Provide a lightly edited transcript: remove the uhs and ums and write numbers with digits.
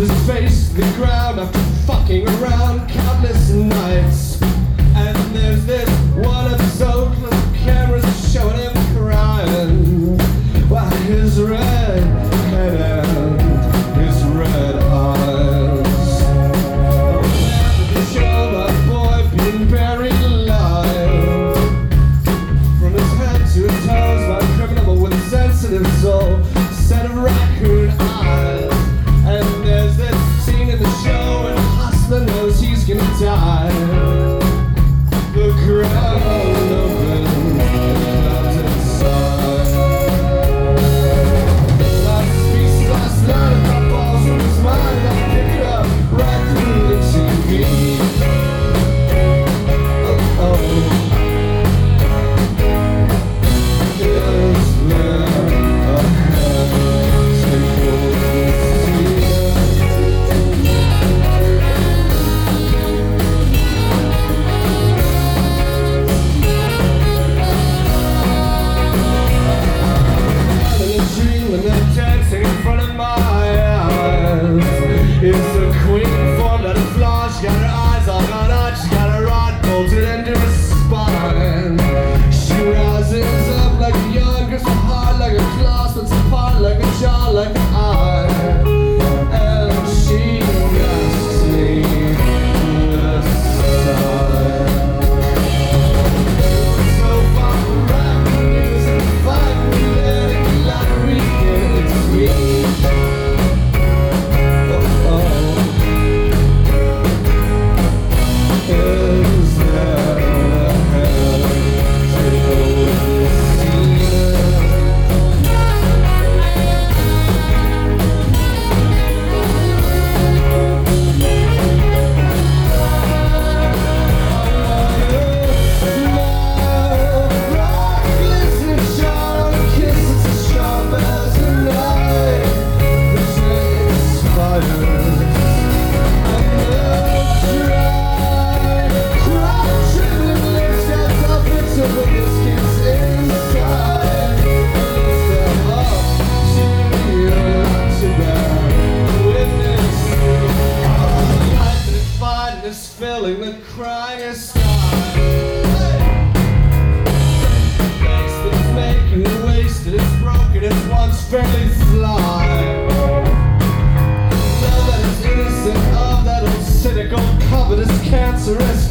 his face to the ground after fucking around countless nights. And there's this one episode where the camera's showing him crying while his red head and his red eyes. After the show, my boy being buried alive. From his head to his toes, my criminal with a sensitive soul, set of raccoon eyes. And there's this scene in the show and Hustler knows he's gonna die. The ground opens, clouds inside. Last speech last night, I got balls from his mind. I pick it up right through the TV. Oh. Is there a heaven for dancing in front of my eyes? It's the queen formed out of flaws. She got her eyes all gone out. She got her rod bolted into her spine. She rises up like a young, grips her heart like a claw, splits apart like a jaw, like an eye. And she asks me with a sigh. So far from rap news and fight me there in lottery gets me. Is there a heaven to go this season? Filling the crying sky. Face that's making it wasted, it's broken, it's once fairly fly. Know that it's innocent of that old cynical, covetous, cancerous